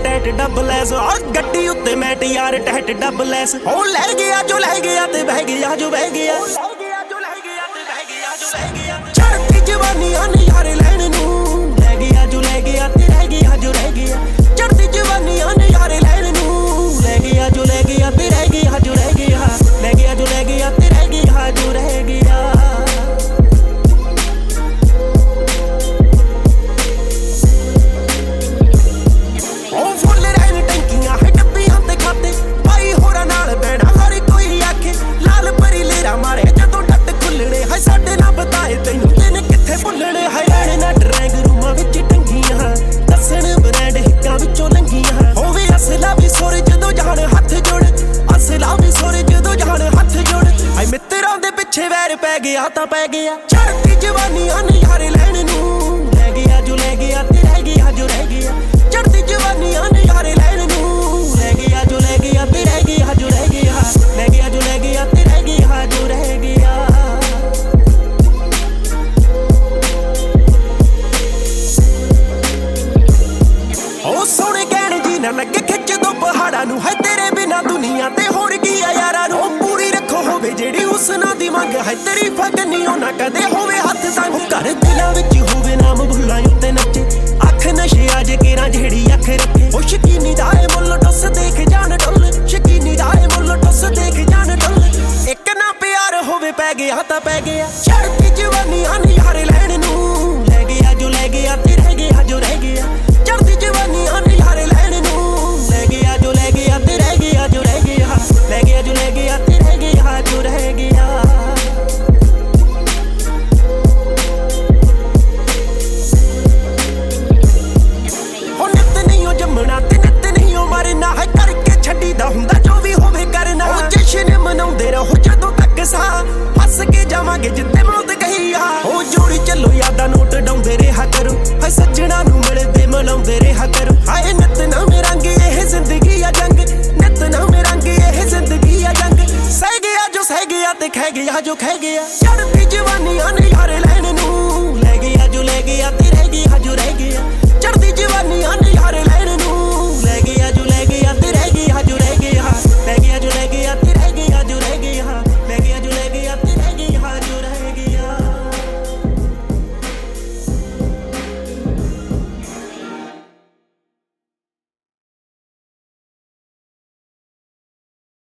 TET डबलैस गड्डी उत्ते mat यार टैट डबलैस ओ लै गया जो लै गया ते बह गया जो बह गया चढ़ती जवानियां ने यार लैण नूं लै गया जो लै गया ते रह गया जो रह गया चढ़ती जवानियां ने यार लैण नूं लै गया जो लै गया ते रह गया जो रह गया लै गया जो लै गया ते रह गया जो रह गया वैर पै गया तां पै गया चढ़ती जवानियां ने यार लैण नूं लै गया जो लै गया ते रह गया जो रह गया चढ़ती जवानियां ने यार लैण नूं लै गया जो लै गया ते रह गया जो रह गया लै गया जो लै गया ते रह गया जो रह गया ओ सोहणे कहण जी ना लगे खिच दो पहाड़ां नूं है तेरे बिना दुनिया ते होर की आ यारां नूं पूरी रखो होवे जेड़ी उसना दी मंग है तेरी फगनी ना कदे होवे हथ संग घर दिलां विच होवे नाम भुल्लां उत्ते नचे अख नशे अज केरा जेड़ी अख रखे ओ शकीनी जाए मुल टस देख जान डुल शकीनी जाए मुल टस देख जान डुल एक ना प्यार होवे पै गया तां पै गया चढ़ती जवानियां ने यार लैण नूं लै गया जो लै गया ते रह गया जो रह गया चढ़ती जवानियां ने यार लैण नूं लै गया जो लै गया ते रह गया जो रह गया लै गया जो लै गया ते रह गया जो रह गया जमना ते नित नहीं ओ मरना है करके छड्डी दा हुंदा जो भी होवे करना ओ जश्न मनाउंदे रहो जदों तक सा हस के जावांगे जिद्दे मौत कही आ ओ जोड़ी चलो यादां नोट डाउंदे रहा करो हाय सज्जणा नूं मिलदे मिलाउंदे रहा करो हाय नित नवें रंग एह जिंदगी आ जंग नित नवें रंग एह जिंदगी आ जंग सह गया जो सह गया ते खह गया जो खह गया चढ़ती जवानियां